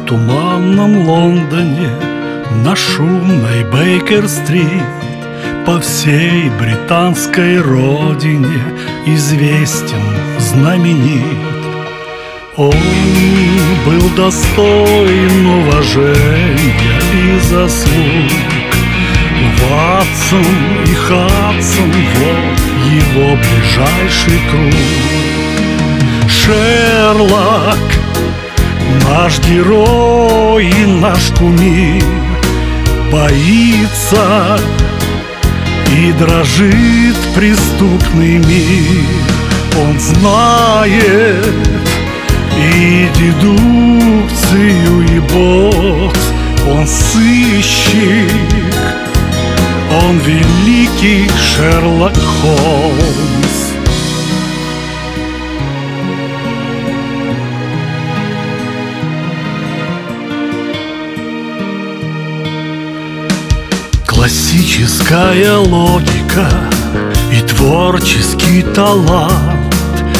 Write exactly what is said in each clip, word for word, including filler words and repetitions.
туманном Лондоне, на шумной Бейкер-стрит, по всей британской родине известен, знаменит. Он был достоин уважения и заслуг. Ватсон и Хадсон — вот его ближайший круг. Шерлок — наш герой и наш кумир, боится и дрожит преступный мир. Он знает и дедукцию, и бокс. Он сыщик, он великий Шерлок Холмс. Классическая логика и творческий талант,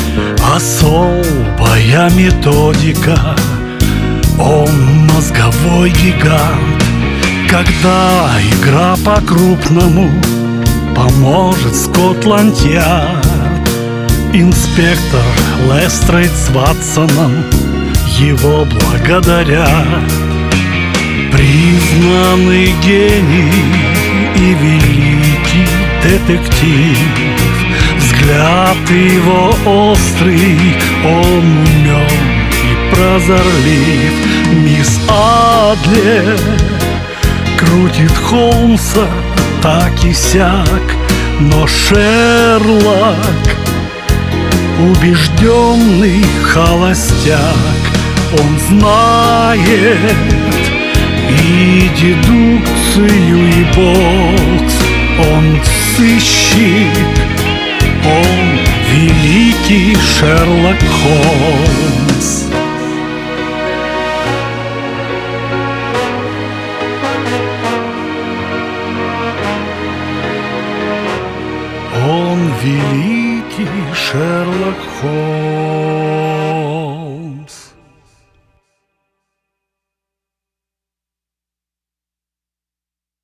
особая методика. Он мозговой гигант. Когда игра по-крупному, поможет Скотланд-Ярд. Инспектор Лестрейд с Ватсоном его благодарят. Признанный гений и великий детектив. Взгляд его острый, он умен и прозорлив. Мисс Адлер крутит Холмса так и сяк, но Шерлок — убежденный холостяк. Он знает и дедукцию, и бокс. Он сыщик, он великий Шерлок Холмс. Он великий Шерлок Холмс.